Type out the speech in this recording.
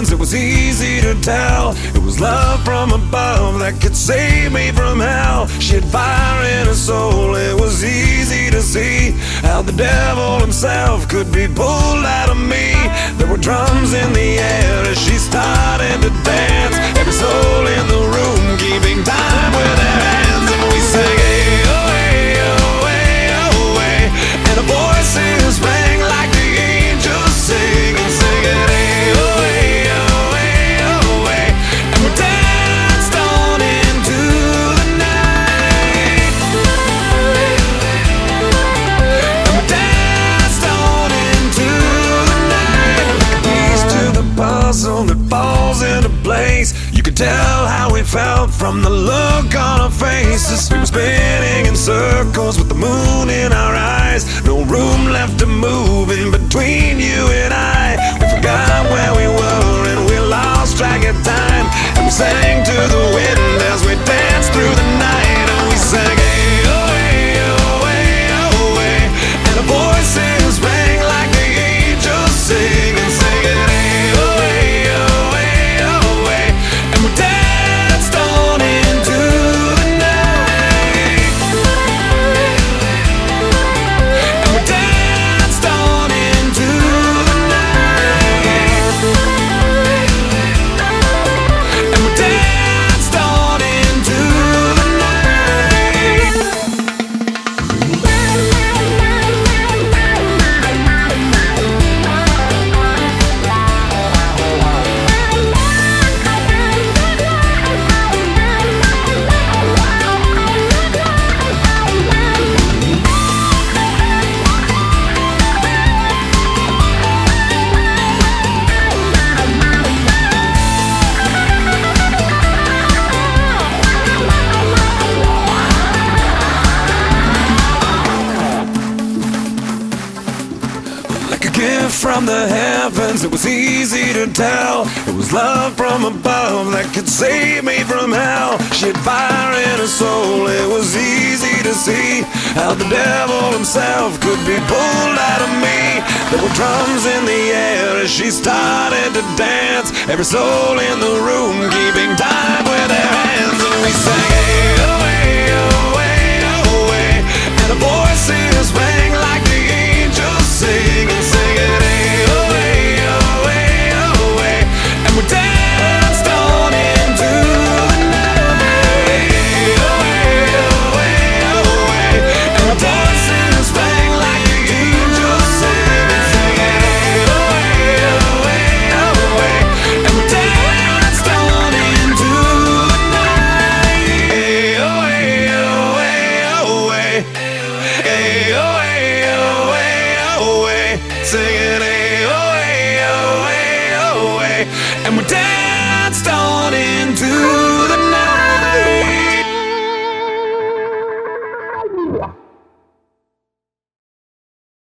heavens, it was easy to tell. It was love from above that could save me from hell. She had fire in her soul, it was easy to see how the devil himself could be pulled out of me. There were drums in the air as she started to dance. Every soul in the room keeping time with their hands. And we sang, hey, oh, hey, oh, hey, oh, hey. And our voices rang like the angels sing. And singing, hey, oh, hey, oh, hey, oh, hey. And we danced on into the night. And we danced on into the night. Like a piece to the puzzle that falls into place. You could tell how we felt from the look on our faces. We were spinning in circles with the moon in our eyes. No room left to move in between you and I. We forgot where we were and we lost track of time. And we sang to the wind as we danced through the night. And we sang, hey, oh, hey, oh, hey, oh, hey. And our voices rang like the angels sing. And singing, hey, oh, hey, oh, hey, oh, hey. And we danced on into the night. And we danced on into the night. And we danced on into the night. Like a gift from the heavens, it was easy to tell. It was love from above that could save me from hell. She had fire in her soul, it was easy to see how the devil himself could be pulled out of me. There were drums in the air as she started to dance. Every soul in the room keeping time with their hands. And we sang, hey, oh, hey, oh, hey, oh, hey. And our voices rang like the angels sing. And singing, hey, oh, hey, oh, hey, oh, hey. And we danced on into the night. Hey, oh, hey, oh, hey, oh, hey. And our voices rang like the angels sing. And singing, hey, oh, hey, oh, hey, oh, hey. And we danced on into the night. Hey, oh, hey, oh, hey, oh, hey. Hey, oh, hey, oh, hey, oh, hey. Singing, hey, oh, hey, oh, hey, oh, hey. And we danced on into the